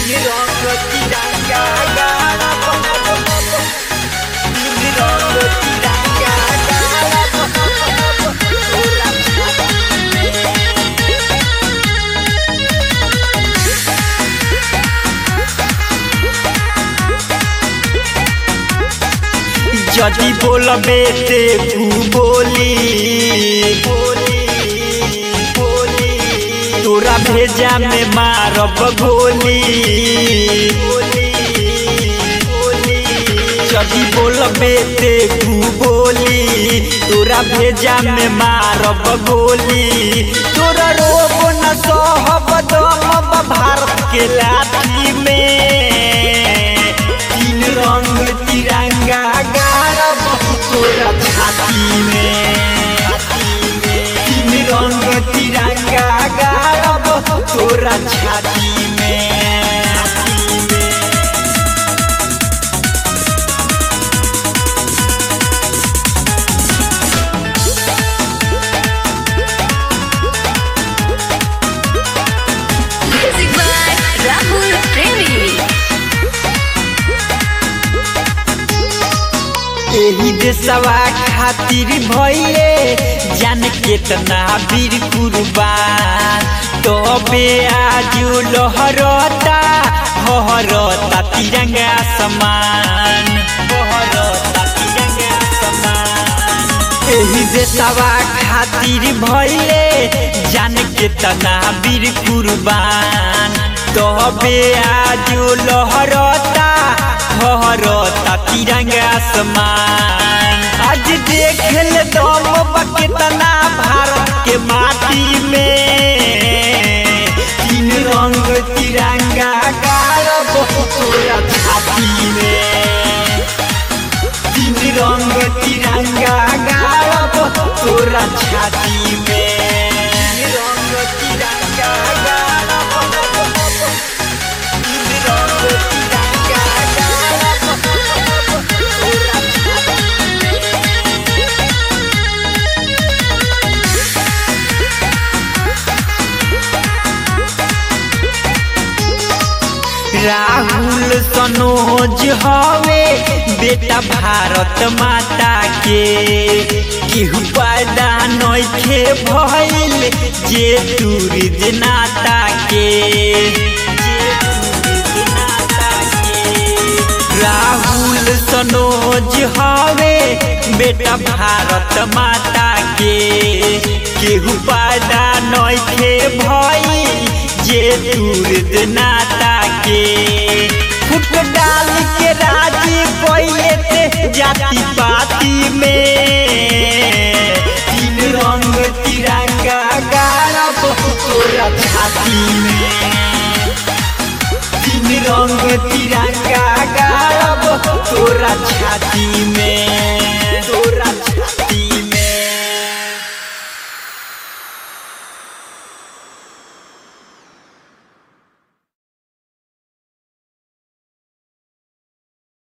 जदी बोलबे ते बोली तोरा भेजा में मारब गोली। जदी बोलबे ते बोली तोरा भेजा में मारब गोली। तोरा रोब न सहब दम भारत के लाठी में। तीन रंग तिरंगा गाड़ब तोरा छाती में। तीन रंग तिरंगा गाड़ब तोरा छाती में। Music by Rahul Premi। एही देशवा खातिर भइले जान केतना वीर कुर्बान। तबे आज लहरता हहरता तिरंगा समान। एही देशवा खातिर भइले जान केतना वीर कुर्बान। तबे आज लहरता हहरता तिरंगा समान। आज देख ले दम केतना भारत के माटी में। तीन रंग तिरंगा गाड़ब तोरा छाती में। तीन रंग तिरंगा गाड़ब तोरा छाती में। तीन रंग तिरंगा गाड़ब तीन रंग तिरंगा गाड़ब तोरा छाती में। राहुल सनोज हवे बेटा भारत माता के। केहू पैदा नइखे भइल जे टूरिज नाता के। राहुल सनोज हवे बेटा भारत माता के। केहू पैदा नइखे भइल जे टूरिज नाता के। फुट डाल के राजी पहिले ते जाति पाति में। तीन रंग तिरंगा गाड़ब तोरा छाती में। तीन रंग तिरंगा गाड़ब तोरा छाती में।